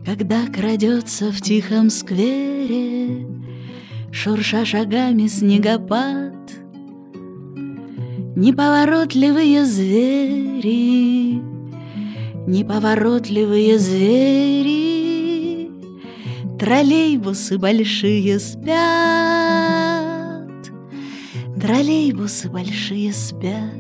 Когда крадется в тихом сквере, шурша шагами снегопад, неповоротливые звери, неповоротливые звери, троллейбусы большие спят, троллейбусы большие спят.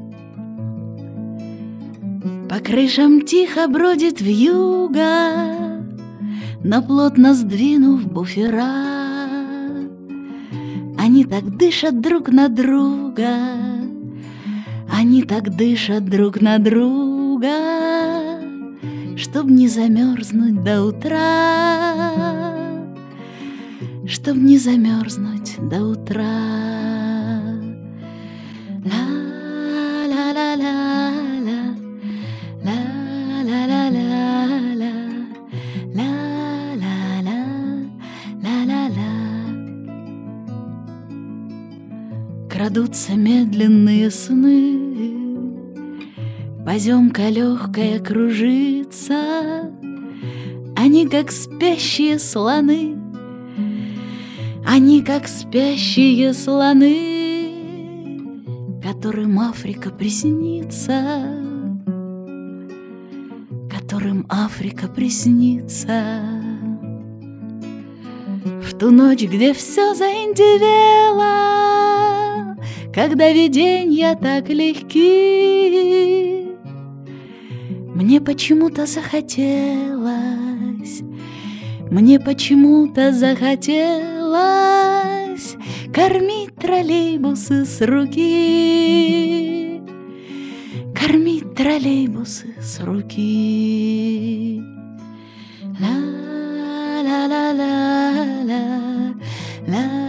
По крышам тихо бродит вьюга, но плотно сдвинув буфера. Они так дышат друг на друга, они так дышат друг на друга, чтоб не замерзнуть до утра, чтоб не замерзнуть до утра. Ла-ла-ла-ла, ла-ла-ла-ла, ла-ла-ла, ла-ла-ла. Крадутся медленные сны, поземка легкая кружится, они как спящие слоны, они как спящие слоны, которым Африка приснится, которым Африка приснится. В ту ночь, где все заиндевело, когда виденья так легки, мне почему-то захотелось, мне почему-то захотелось кормить троллейбусы с руки, кормить троллейбусы с руки. Ла-ла-ла-ла-ла, ла.